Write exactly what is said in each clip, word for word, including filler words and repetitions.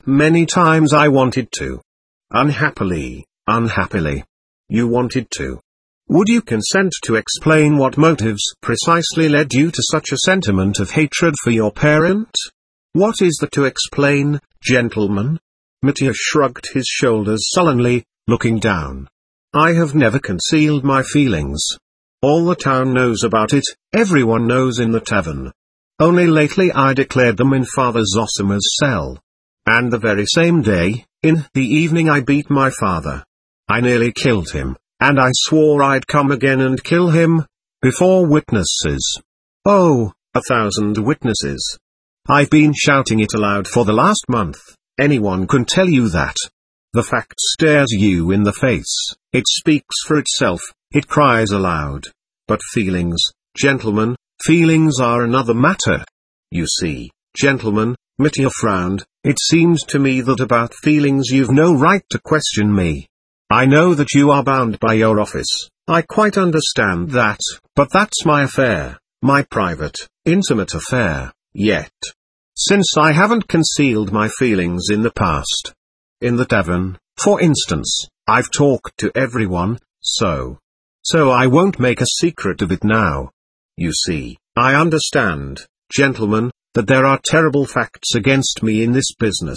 many times I wanted to. Unhappily, unhappily. You wanted to. Would you consent to explain what motives precisely led you to such a sentiment of hatred for your parent? What is there to explain, gentlemen? Mitya shrugged his shoulders sullenly, looking down. I have never concealed my feelings. All the town knows about it, everyone knows in the tavern. Only lately I declared them in Father Zosima's cell. And the very same day, in the evening I beat my father. I nearly killed him, and I swore I'd come again and kill him, before witnesses. Oh, a thousand witnesses. I've been shouting it aloud for the last month, anyone can tell you that. The fact stares you in the face, it speaks for itself, it cries aloud. But feelings, gentlemen, feelings are another matter. You see, gentlemen, Mitya frowned, it seems to me that about feelings you've no right to question me. I know that you are bound by your office, I quite understand that, but that's my affair, my private, intimate affair, yet. Since I haven't concealed my feelings in the past. In the tavern, for instance, I've talked to everyone, so. So I won't make a secret of it now. You see, I understand, gentlemen, that there are terrible facts against me in this business.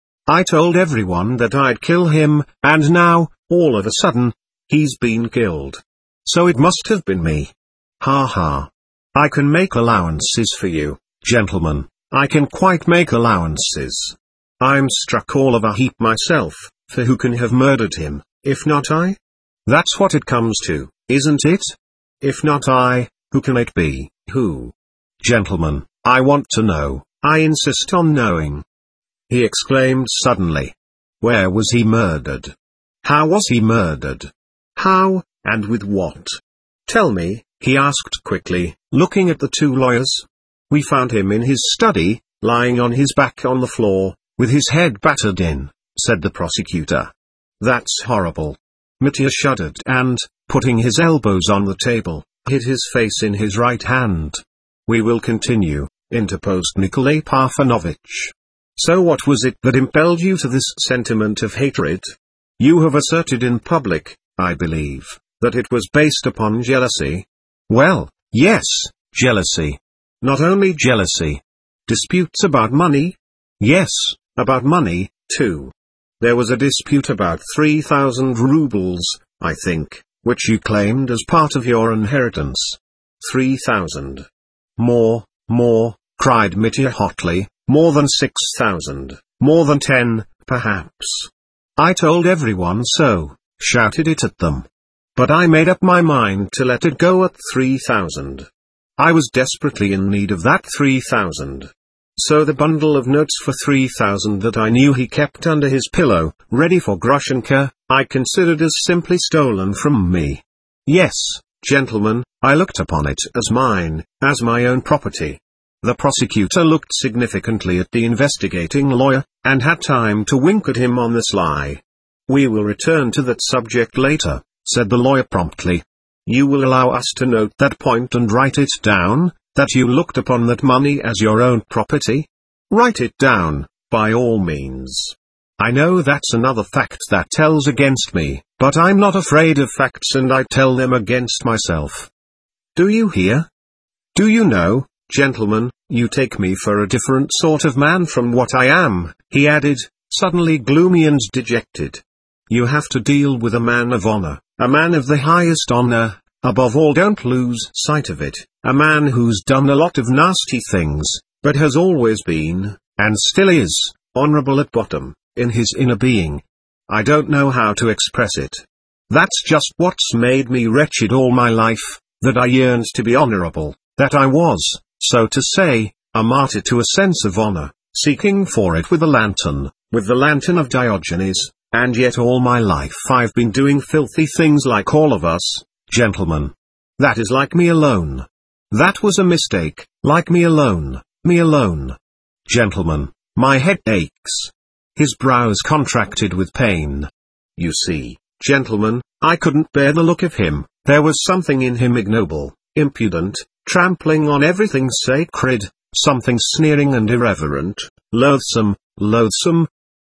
I told everyone that I'd kill him, and now, all of a sudden, he's been killed. So it must have been me. Ha ha. I can make allowances for you, gentlemen, I can quite make allowances. I'm struck all of a heap myself, for who can have murdered him, if not I? That's what it comes to, isn't it? If not I, who can it be, who? Gentlemen, I want to know, I insist on knowing. He exclaimed suddenly. Where was he murdered? How was he murdered? How, and with what? Tell me, he asked quickly, looking at the two lawyers. We found him in his study, lying on his back on the floor, with his head battered in, said the prosecutor. That's horrible. Mitya shuddered and, putting his elbows on the table, hid his face in his right hand. We will continue, interposed Nikolay Parfenovitch. So what was it that impelled you to this sentiment of hatred? You have asserted in public, I believe, that it was based upon jealousy. Well, yes, jealousy. Not only jealousy. Disputes about money? Yes, about money, too. There was a dispute about three thousand rubles, I think, which you claimed as part of your inheritance. Three thousand. More, more, cried Mitya hotly, more than six thousand, more than ten, perhaps. I told everyone so, shouted it at them. But I made up my mind to let it go at three thousand. I was desperately in need of that three thousand. So the bundle of notes for three thousand that I knew he kept under his pillow, ready for Grushenka, I considered as simply stolen from me. Yes, gentlemen, I looked upon it as mine, as my own property. The prosecutor looked significantly at the investigating lawyer, and had time to wink at him on the sly. We will return to that subject later, said the lawyer promptly. You will allow us to note that point and write it down, that you looked upon that money as your own property? Write it down, by all means. I know that's another fact that tells against me, but I'm not afraid of facts and I tell them against myself. Do you hear? Do you know, gentlemen, you take me for a different sort of man from what I am, he added, suddenly gloomy and dejected. You have to deal with a man of honor, a man of the highest honor, above all don't lose sight of it, a man who's done a lot of nasty things, but has always been, and still is, honorable at bottom, in his inner being. I don't know how to express it. That's just what's made me wretched all my life, that I yearned to be honorable, that I was, so to say, a martyr to a sense of honor, seeking for it with a lantern, with the lantern of Diogenes, and yet all my life I've been doing filthy things like all of us, gentlemen. That is like me alone. That was a mistake, like me alone, me alone. Gentlemen, my head aches. His brows contracted with pain. You see, gentlemen, I couldn't bear the look of him, there was something in him ignoble, impudent, trampling on everything sacred, something sneering and irreverent, loathsome, loathsome.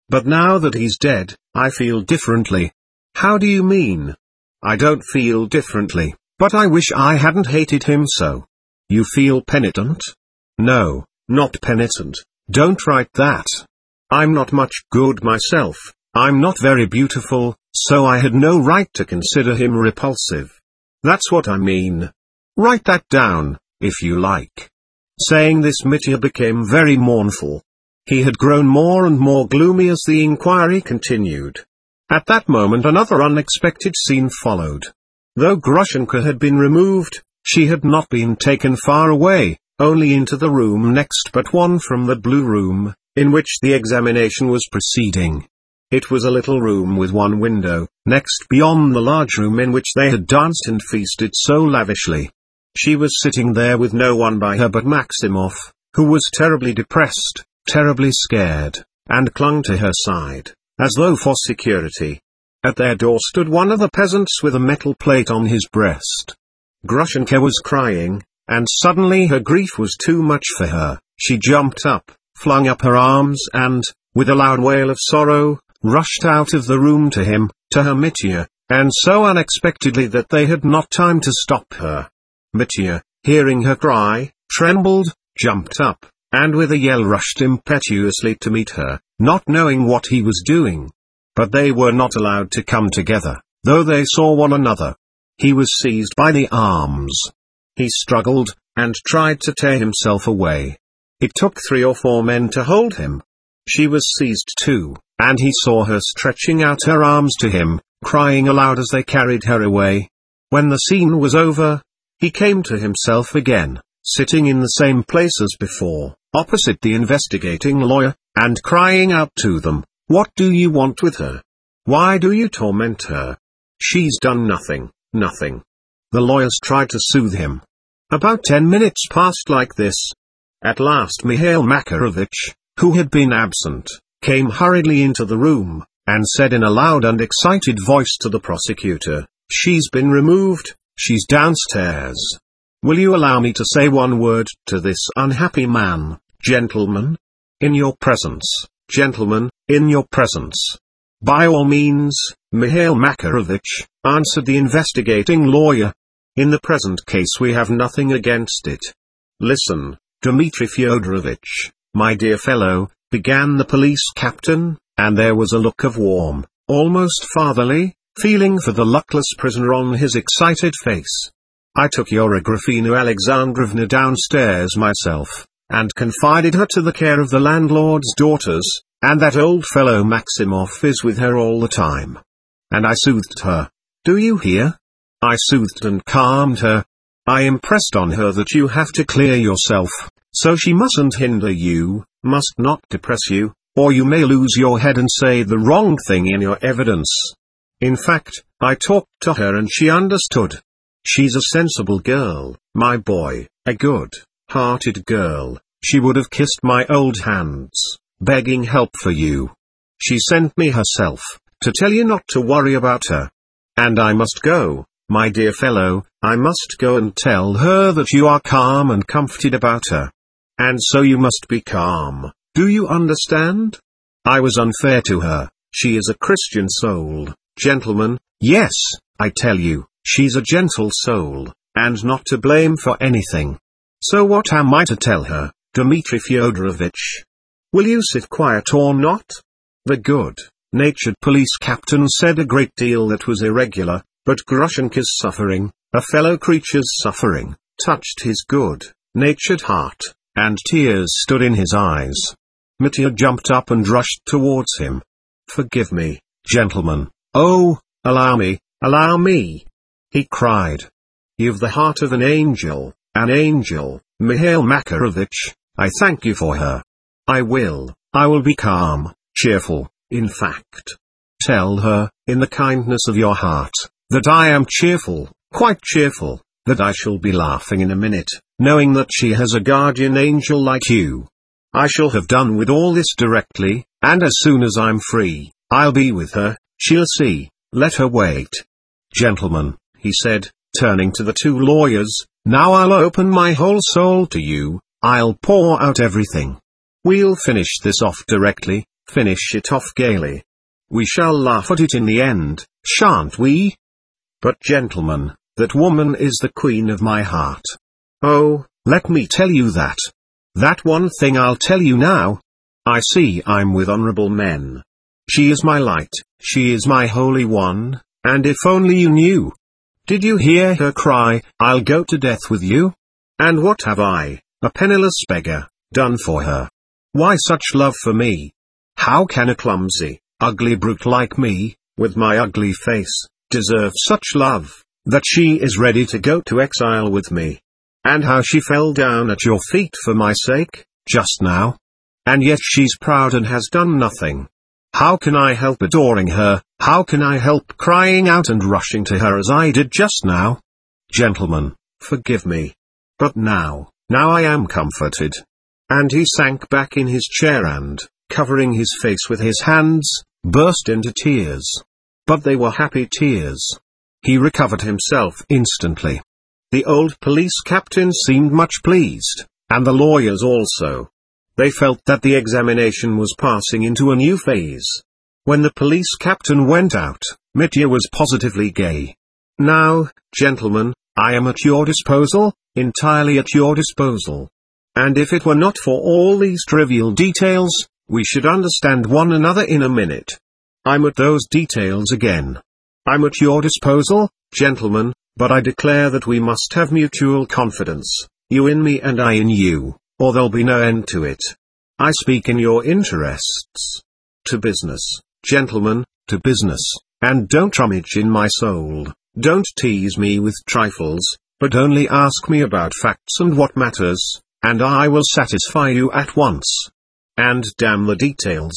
But now that he's dead, I feel differently. How do you mean? I don't feel differently, but I wish I hadn't hated him so. You feel penitent? No, not penitent. Don't write that. I'm not much good myself. I'm not very beautiful, so I had no right to consider him repulsive. That's what I mean. Write that down, if you like. Saying this, Mitya became very mournful. He had grown more and more gloomy as the inquiry continued. At that moment another unexpected scene followed. Though Grushenka had been removed, she had not been taken far away, only into the room next but one from the blue room, in which the examination was proceeding. It was a little room with one window, next beyond the large room in which they had danced and feasted so lavishly. She was sitting there with no one by her but Maximov, who was terribly depressed, terribly scared, and clung to her side, as though for security. At their door stood one of the peasants with a metal plate on his breast. Grushenka was crying, and suddenly her grief was too much for her. She jumped up, flung up her arms and, with a loud wail of sorrow, rushed out of the room to him, to her Mitya, and so unexpectedly that they had not time to stop her. Mitya, hearing her cry, trembled, jumped up, and with a yell rushed impetuously to meet her, not knowing what he was doing. But they were not allowed to come together, though they saw one another. He was seized by the arms. He struggled, and tried to tear himself away. It took three or four men to hold him. She was seized too, and he saw her stretching out her arms to him, crying aloud as they carried her away. When the scene was over, he came to himself again, sitting in the same place as before, opposite the investigating lawyer, and crying out to them, "What do you want with her? Why do you torment her? She's done nothing, nothing." The lawyers tried to soothe him. About ten minutes passed like this. At last Mihail Makarovich, who had been absent, came hurriedly into the room, and said in a loud and excited voice to the prosecutor, "She's been removed, she's downstairs. Will you allow me to say one word to this unhappy man, gentlemen? In your presence, gentlemen, in your presence." "By all means, Mihail Makarovich," answered the investigating lawyer. "In the present case we have nothing against it." "Listen, Dmitri Fyodorovich, my dear fellow," began the police captain, and there was a look of warm, almost fatherly, feeling for the luckless prisoner on his excited face. "I took your Agrafena Alexandrovna downstairs myself, and confided her to the care of the landlord's daughters, and that old fellow Maximov is with her all the time. And I soothed her. Do you hear? I soothed and calmed her. I impressed on her that you have to clear yourself, so she mustn't hinder you, must not depress you, or you may lose your head and say the wrong thing in your evidence. In fact, I talked to her and she understood. She's a sensible girl, my boy, a good-hearted girl. She would have kissed my old hands, begging help for you. She sent me herself, to tell you not to worry about her. And I must go, my dear fellow, I must go and tell her that you are calm and comforted about her. And so you must be calm, do you understand? I was unfair to her, she is a Christian soul, gentlemen, yes, I tell you, she's a gentle soul, and not to blame for anything. So what am I to tell her, Dmitri Fyodorovich? Will you sit quiet or not? The good-natured police captain said a great deal that was irregular, but Grushenka's suffering, a fellow creature's suffering, touched his good-natured heart, and tears stood in his eyes. Mitya jumped up and rushed towards him. Forgive me, gentlemen, oh, allow me, allow me, he cried. You've the heart of an angel, an angel, Mihail Makarovich, I thank you for her. I will, I will be calm, cheerful, in fact. Tell her, in the kindness of your heart, that I am cheerful, quite cheerful, that I shall be laughing in a minute, knowing that she has a guardian angel like you. I shall have done with all this directly, and as soon as I'm free, I'll be with her, she'll see, let her wait. Gentlemen, he said, turning to the two lawyers, now I'll open my whole soul to you, I'll pour out everything. We'll finish this off directly, finish it off gaily. We shall laugh at it in the end, shan't we? But gentlemen, that woman is the queen of my heart. Oh, let me tell you that. That one thing I'll tell you now. I see I'm with honorable men. She is my light, she is my holy one, and if only you knew. Did you hear her cry, I'll go to death with you? And what have I, a penniless beggar, done for her? Why such love for me? How can a clumsy, ugly brute like me, with my ugly face, deserve such love, that she is ready to go to exile with me? And how she fell down at your feet for my sake, just now? And yet she's proud and has done nothing. How can I help adoring her, how can I help crying out and rushing to her as I did just now? Gentlemen, forgive me. But now, now I am comforted. And he sank back in his chair and, covering his face with his hands, burst into tears. But they were happy tears. He recovered himself instantly. The old police captain seemed much pleased, and the lawyers also. They felt that the examination was passing into a new phase. When the police captain went out, Mitya was positively gay. Now, gentlemen, I am at your disposal, entirely at your disposal. And if it were not for all these trivial details, we should understand one another in a minute. I'm at those details again. I'm at your disposal, gentlemen, but I declare that we must have mutual confidence, you in me and I in you, or there'll be no end to it. I speak in your interests. To business, gentlemen, to business, and don't rummage in my soul, don't tease me with trifles, but only ask me about facts and what matters, and I will satisfy you at once. And damn the details.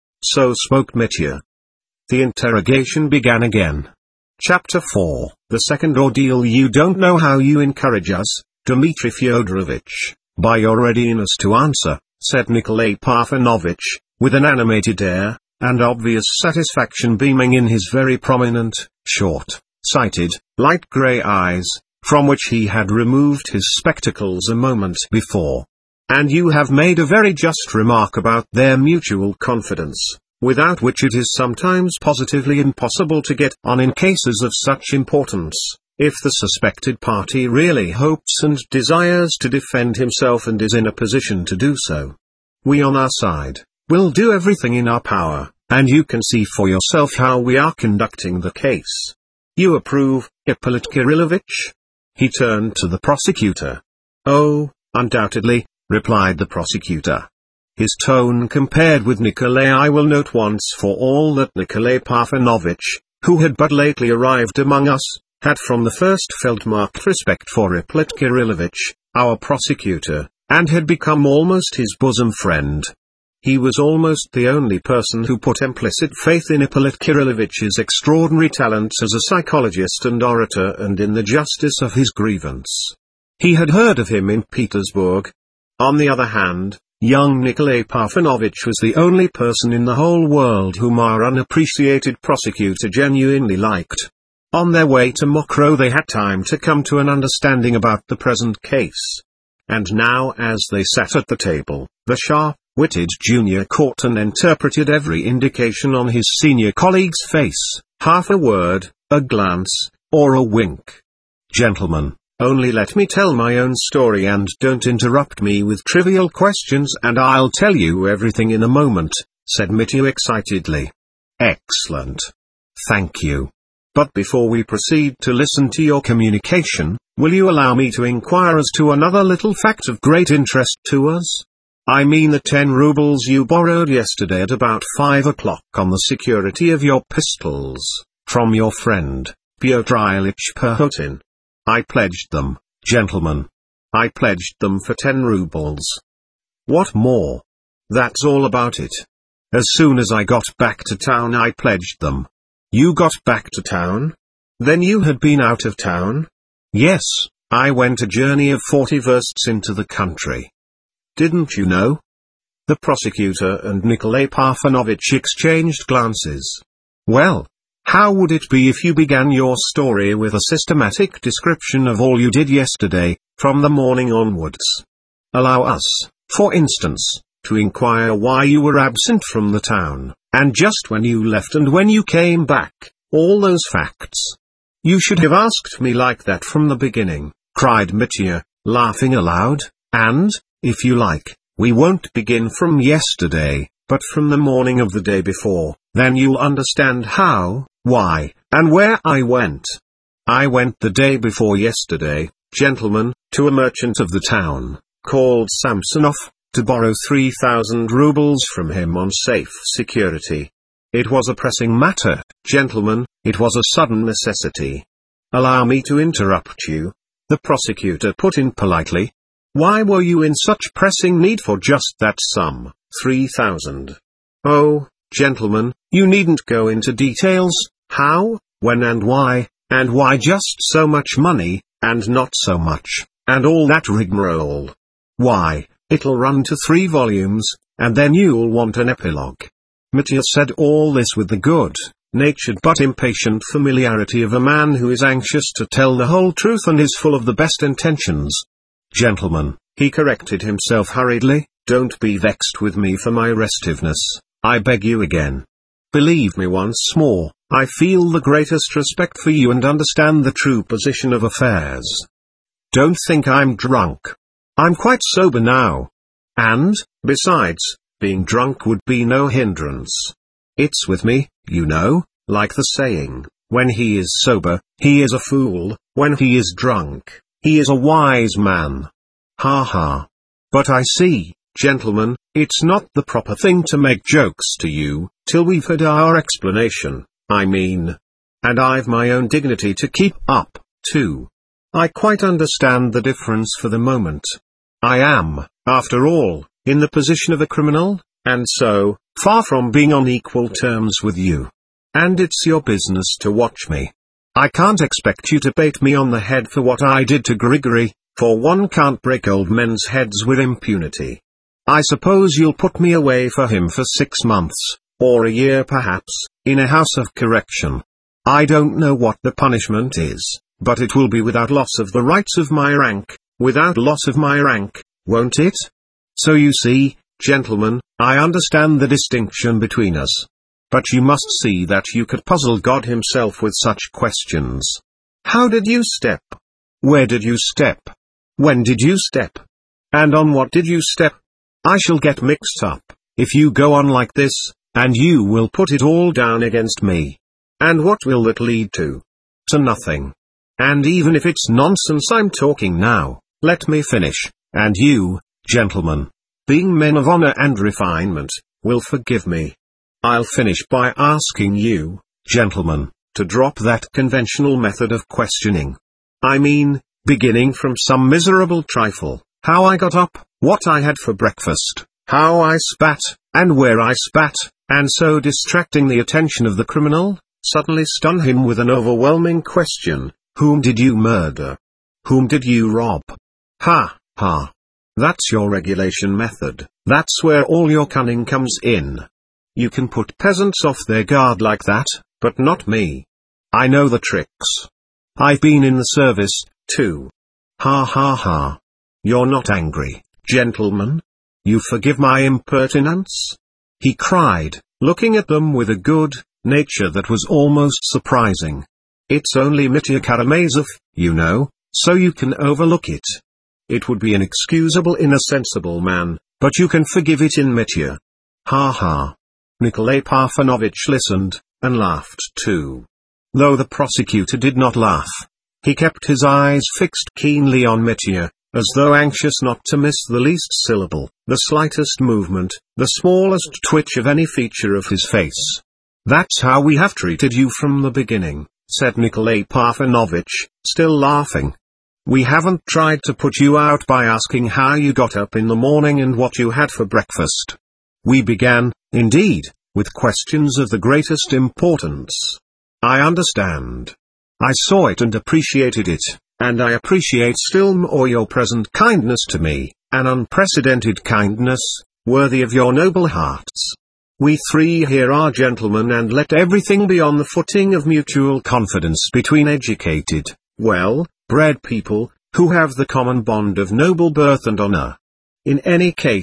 So spoke Mitya. The interrogation began again. Chapter four, The Second Ordeal. You don't know how you encourage us, Dmitri Fyodorovitch, by your readiness to answer, said Nikolay Parfenovitch, with an animated air, and obvious satisfaction beaming in his very prominent, short-sighted, light grey eyes, from which he had removed his spectacles a moment before. And you have made a very just remark about their mutual confidence, without which it is sometimes positively impossible to get on in cases of such importance, if the suspected party really hopes and desires to defend himself and is in a position to do so. We on our side, will do everything in our power, and you can see for yourself how we are conducting the case. You approve, Ippolit Kirillovitch? He turned to the prosecutor. Oh, undoubtedly, replied the prosecutor. His tone compared with Nikolay. I will note once for all that Nikolay Parfenovitch, who had but lately arrived among us, had from the first felt marked respect for Ippolit Kirillovitch, our prosecutor, and had become almost his bosom friend. He was almost the only person who put implicit faith in Ippolit Kirillovitch's extraordinary talents as a psychologist and orator and in the justice of his grievance. He had heard of him in Petersburg. On the other hand, young Nikolay Parfenovitch was the only person in the whole world whom our unappreciated prosecutor genuinely liked. On their way to Mokroe they had time to come to an understanding about the present case. And now as they sat at the table, the sharp-witted junior caught and interpreted every indication on his senior colleague's face, half a word, a glance, or a wink. Gentlemen, only let me tell my own story and don't interrupt me with trivial questions and I'll tell you everything in a moment, said Mitya excitedly. Excellent. Thank you. But before we proceed to listen to your communication, will you allow me to inquire as to another little fact of great interest to us? I mean the ten rubles you borrowed yesterday at about five o'clock on the security of your pistols, from your friend, Pyotr Ilyich Perhotin. I pledged them, gentlemen. I pledged them for ten rubles. What more? That's all about it. As soon as I got back to town I pledged them. You got back to town? Then you had been out of town? Yes, I went a journey of forty versts into the country. Didn't you know? The prosecutor and Nikolay Parfenovitch exchanged glances. Well, how would it be if you began your story with a systematic description of all you did yesterday, from the morning onwards? Allow us, for instance, to inquire why you were absent from the town, and just when you left and when you came back, all those facts. You should have asked me like that from the beginning, cried Mitya, laughing aloud, and, if you like, we won't begin from yesterday, but from the morning of the day before, then you'll understand how, why, and where I went. I went the day before yesterday, gentlemen, to a merchant of the town, called Samsonov, to borrow three thousand rubles from him on safe security. It was a pressing matter, gentlemen, it was a sudden necessity. Allow me to interrupt you, the prosecutor put in politely. Why were you in such pressing need for just that sum, three thousand? Oh, gentlemen, you needn't go into details, how, when and why, and why just so much money, and not so much, and all that rigmarole. Why, it'll run to three volumes, and then you'll want an epilogue. Mitya said all this with the good-natured but impatient familiarity of a man who is anxious to tell the whole truth and is full of the best intentions. Gentlemen, he corrected himself hurriedly, don't be vexed with me for my restiveness, I beg you again. Believe me once more, I feel the greatest respect for you and understand the true position of affairs. Don't think I'm drunk. I'm quite sober now. And, besides, being drunk would be no hindrance. It's with me, you know, like the saying, when he is sober, he is a fool, when he is drunk, he is a wise man. Ha ha. But I see, gentlemen, it's not the proper thing to make jokes to you, till we've had our explanation, I mean. And I've my own dignity to keep up, too. I quite understand the difference for the moment. I am, after all, in the position of a criminal, and so, far from being on equal terms with you. And it's your business to watch me. I can't expect you to bait me on the head for what I did to Grigory, for one can't break old men's heads with impunity. I suppose you'll put me away for him for six months, or a year perhaps, in a house of correction. I don't know what the punishment is, but it will be without loss of the rights of my rank, without loss of my rank, won't it? So you see, gentlemen, I understand the distinction between us. But you must see that you could puzzle God himself with such questions. How did you step? Where did you step? When did you step? And on what did you step? I shall get mixed up, if you go on like this, and you will put it all down against me. And what will that lead to? To nothing. And even if it's nonsense I'm talking now, let me finish, and you, gentlemen, being men of honor and refinement, will forgive me. I'll finish by asking you, gentlemen, to drop that conventional method of questioning. I mean, beginning from some miserable trifle, how I got up, what I had for breakfast, how I spat, and where I spat, and so distracting the attention of the criminal, suddenly stun him with an overwhelming question, whom did you murder? Whom did you rob? Ha, ha. That's your regulation method, that's where all your cunning comes in. You can put peasants off their guard like that, but not me. I know the tricks. I've been in the service, too. Ha ha ha. You're not angry, gentlemen? You forgive my impertinence? He cried, looking at them with a good nature that was almost surprising. It's only Mitya Karamazov, you know, so you can overlook it. It would be inexcusable in a sensible man, but you can forgive it in Mitya. Ha ha. Nikolay Parfenovitch listened, and laughed too. Though the prosecutor did not laugh, he kept his eyes fixed keenly on Mitya, as though anxious not to miss the least syllable, the slightest movement, the smallest twitch of any feature of his face. That's how we have treated you from the beginning, said Nikolay Parfenovitch, still laughing. We haven't tried to put you out by asking how you got up in the morning and what you had for breakfast. We began, indeed, with questions of the greatest importance. I understand. I saw it and appreciated it, and I appreciate still more your present kindness to me, an unprecedented kindness, worthy of your noble hearts. We three here are gentlemen, and let everything be on the footing of mutual confidence between educated, well-bred people, who have the common bond of noble birth and honor. In any case,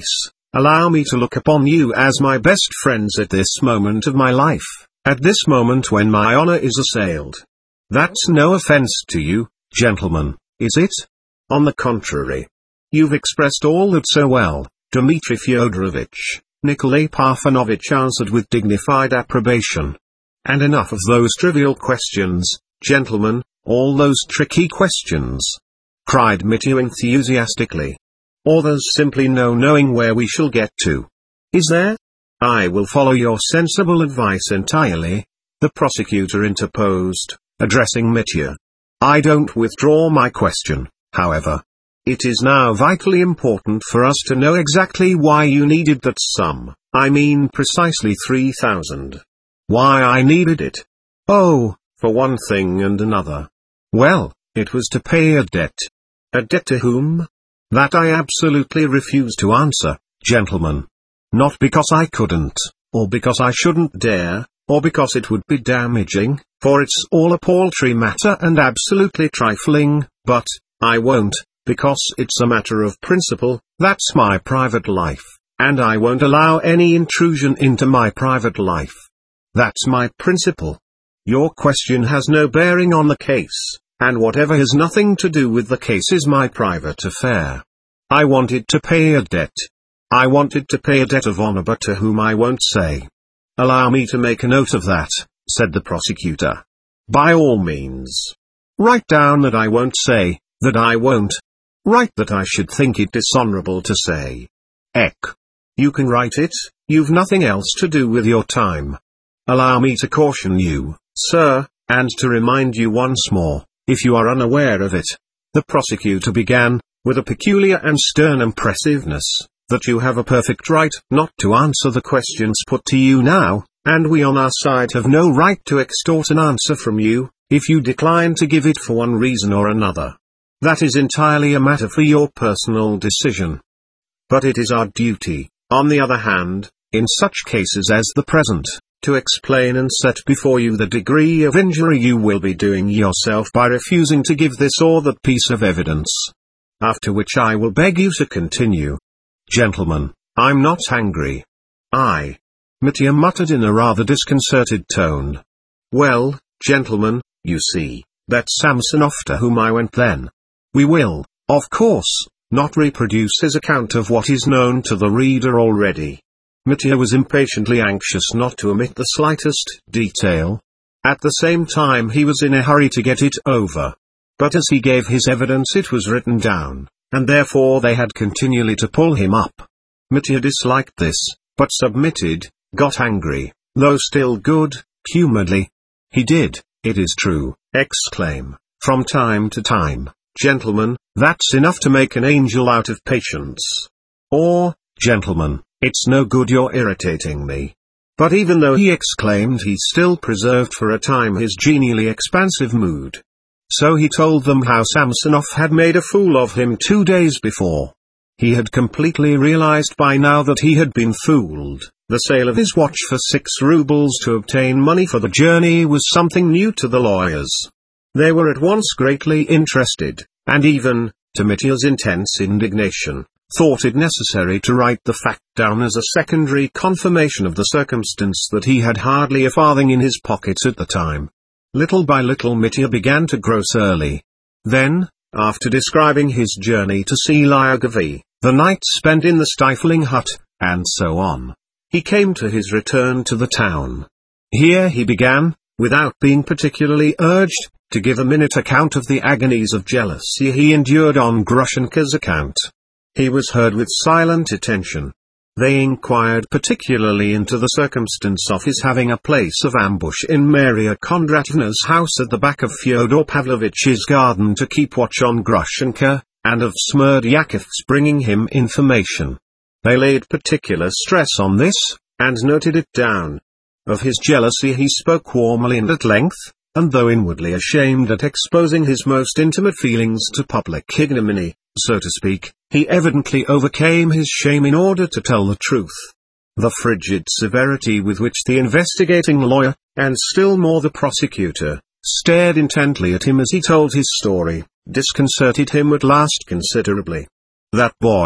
Allow me to look upon you as my best friends at this moment of my life, at this moment when my honor is assailed. That's no offense to you, gentlemen, is it? On the contrary. You've expressed all that so well, Dmitri Fyodorovitch, Nikolay Parfenovitch answered with dignified approbation. And enough of those trivial questions, gentlemen, all those tricky questions, cried Mitya enthusiastically. Or there's simply no knowing where we shall get to. Is there? I will follow your sensible advice entirely, the prosecutor interposed, addressing Mitya. I don't withdraw my question, however. It is now vitally important for us to know exactly why you needed that sum, I mean precisely three thousand. Why I needed it? Oh, for one thing and another. Well, it was to pay a debt. A debt to whom? That I absolutely refuse to answer, gentlemen. Not because I couldn't, or because I shouldn't dare, or because it would be damaging, for it's all a paltry matter and absolutely trifling, but, I won't, because it's a matter of principle. That's my private life, and I won't allow any intrusion into my private life. That's my principle. Your question has no bearing on the case, and whatever has nothing to do with the case is my private affair. I wanted to pay a debt. I wanted to pay a debt of honor, but to whom I won't say. Allow me to make a note of that, said the prosecutor. By all means. Write down that I won't say, that I won't. Write that I should think it dishonorable to say. Ek. You can write it, you've nothing else to do with your time. Allow me to caution you, sir, and to remind you once more, if you are unaware of it, the prosecutor began, with a peculiar and stern impressiveness, that you have a perfect right not to answer the questions put to you now, and we on our side have no right to extort an answer from you, if you decline to give it for one reason or another. That is entirely a matter for your personal decision. But it is our duty, on the other hand, in such cases as the present, to explain and set before you the degree of injury you will be doing yourself by refusing to give this or that piece of evidence. After which I will beg you to continue. Gentlemen, I'm not angry. I. Mitya muttered in a rather disconcerted tone. Well, gentlemen, you see, that Samsonov to whom I went then. We will, of course, not reproduce his account of what is known to the reader already. Mitya was impatiently anxious not to omit the slightest detail. At the same time he was in a hurry to get it over. But as he gave his evidence it was written down, and therefore they had continually to pull him up. Mitya disliked this, but submitted, got angry, though still good, humouredly. He did, it is true, exclaim, from time to time, gentlemen, that's enough to make an angel out of patience. Or, gentlemen, it's no good you're irritating me. But even though he exclaimed he still preserved for a time his genially expansive mood. So he told them how Samsonov had made a fool of him two days before. He had completely realized by now that he had been fooled. The sale of his watch for six rubles to obtain money for the journey was something new to the lawyers. They were at once greatly interested, and even, to Mitya's intense indignation, thought it necessary to write the fact down as a secondary confirmation of the circumstance that he had hardly a farthing in his pockets at the time. Little by little Mitya began to grow surly. Then, after describing his journey to see Lyagavy, the night spent in the stifling hut, and so on, he came to his return to the town. Here he began, without being particularly urged, to give a minute account of the agonies of jealousy he endured on Grushenka's account. He was heard with silent attention. They inquired particularly into the circumstance of his having a place of ambush in Maria Kondrativna's house at the back of Fyodor Pavlovitch's garden to keep watch on Grushenka, and of Smerdyakov's bringing him information. They laid particular stress on this, and noted it down. Of his jealousy he spoke warmly and at length, and though inwardly ashamed at exposing his most intimate feelings to public ignominy, so to speak, he evidently overcame his shame in order to tell the truth. The frigid severity with which the investigating lawyer, and still more the prosecutor, stared intently at him as he told his story, disconcerted him at last considerably. That boy,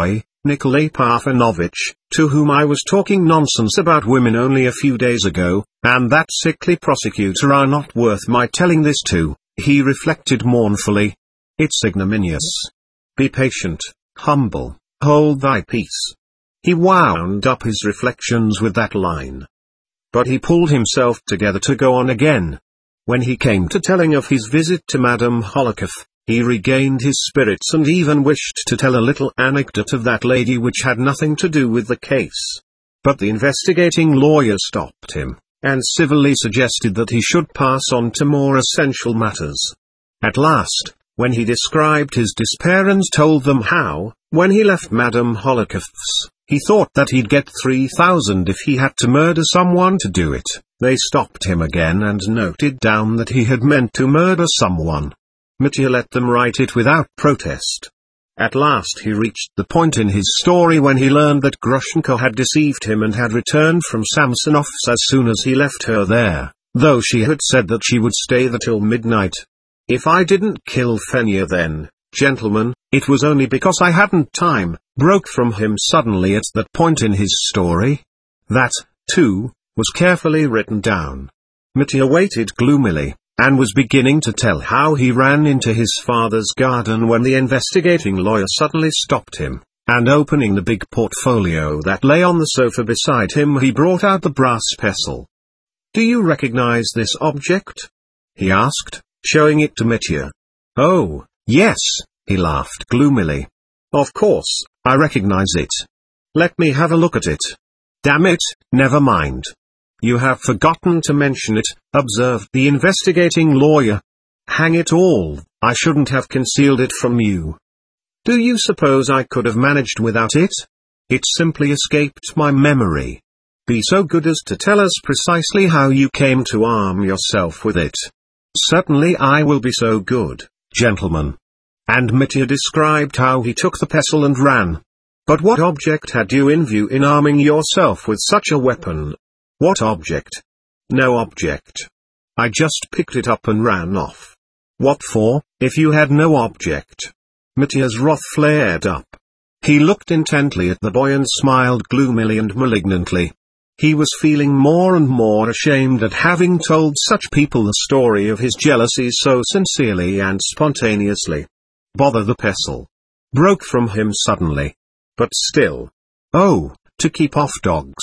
Nikolay Parfenovitch, to whom I was talking nonsense about women only a few days ago, and that sickly prosecutor are not worth my telling this to," he reflected mournfully. "It's ignominious. Be patient, humble, hold thy peace." He wound up his reflections with that line. But he pulled himself together to go on again. When he came to telling of his visit to Madame Holikov, he regained his spirits and even wished to tell a little anecdote of that lady which had nothing to do with the case. But the investigating lawyer stopped him, and civilly suggested that he should pass on to more essential matters. At last, when he described his despair and told them how, when he left Madame Holikov's, he thought that he'd get three thousand if he had to murder someone to do it, they stopped him again and noted down that he had meant to murder someone. Mitya let them write it without protest. At last he reached the point in his story when he learned that Grushenka had deceived him and had returned from Samsonov's as soon as he left her there, though she had said that she would stay there till midnight. "If I didn't kill Fenya then, gentlemen, it was only because I hadn't time," broke from him suddenly at that point in his story. That, too, was carefully written down. Mitya waited gloomily, and was beginning to tell how he ran into his father's garden when the investigating lawyer suddenly stopped him, and opening the big portfolio that lay on the sofa beside him, he brought out the brass pestle. "Do you recognize this object?" he asked, showing it to Mitya. "Oh, yes," he laughed gloomily. "Of course, I recognize it. Let me have a look at it." "Damn it, never mind. You have forgotten to mention it," observed the investigating lawyer. "Hang it all, I shouldn't have concealed it from you. Do you suppose I could have managed without it? It simply escaped my memory. Be so good as to tell us precisely how you came to arm yourself with it." "Certainly I will be so good, gentlemen." And Mitya described how he took the pestle and ran. "But what object had you in view in arming yourself with such a weapon?" "What object?" "No object. I just picked it up and ran off." "What for, if you had no object?" Mitya's wrath flared up. He looked intently at the boy and smiled gloomily and malignantly. He was feeling more and more ashamed at having told such people the story of his jealousy so sincerely and spontaneously. "Bother the pestle!" broke from him suddenly. "But still. Oh, to keep off dogs.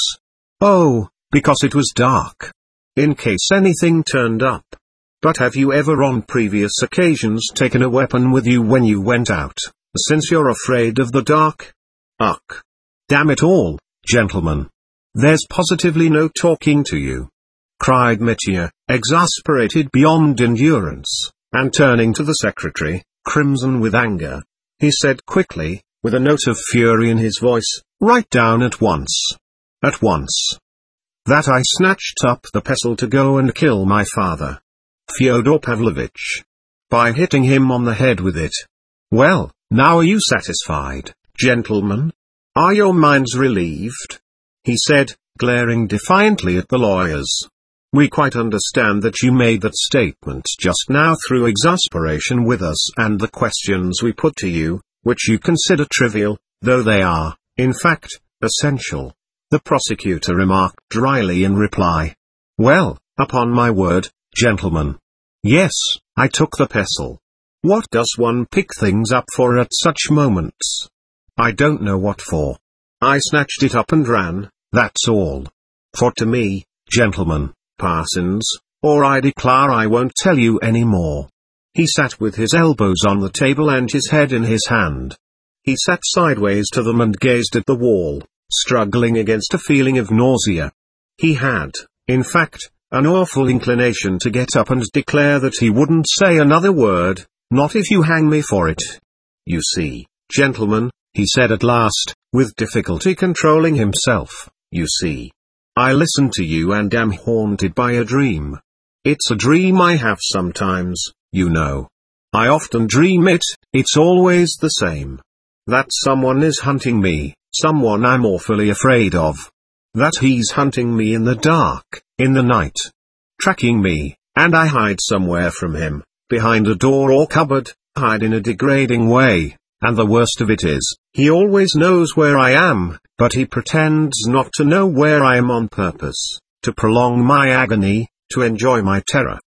Oh, because it was dark. In case anything turned up. But have you ever on previous occasions taken a weapon with you when you went out, since you're afraid of the dark?" "Ugh! Damn it all, gentlemen. There's positively no talking to you," cried Mitya, exasperated beyond endurance, and turning to the secretary, crimson with anger, he said quickly, with a note of fury in his voice, "Write down at once. At once. That I snatched up the pestle to go and kill my father, Fyodor Pavlovitch, by hitting him on the head with it. Well, now are you satisfied, gentlemen? Are your minds relieved?" he said, glaring defiantly at the lawyers. "We quite understand that you made that statement just now through exasperation with us and the questions we put to you, which you consider trivial, though they are, in fact, essential," the prosecutor remarked dryly in reply. "Well, upon my word, gentlemen. Yes, I took the pestle. What does one pick things up for at such moments? I don't know what for. I snatched it up and ran, that's all. For to me, gentlemen, Parsons, or I declare I won't tell you any more." He sat with his elbows on the table and his head in his hand. He sat sideways to them and gazed at the wall, struggling against a feeling of nausea. He had, in fact, an awful inclination to get up and declare that he wouldn't say another word, "Not if you hang me for it." "You see, gentlemen," he said at last, with difficulty controlling himself, "you see. I listen to you and am haunted by a dream. It's a dream I have sometimes, you know. I often dream it, it's always the same. That someone is hunting me, someone I'm awfully afraid of. That he's hunting me in the dark, in the night. Tracking me, and I hide somewhere from him, behind a door or cupboard, hide in a degrading way, And the worst of it is, he always knows where I am, but he pretends not to know where I am on purpose, to prolong my agony, to enjoy my terror.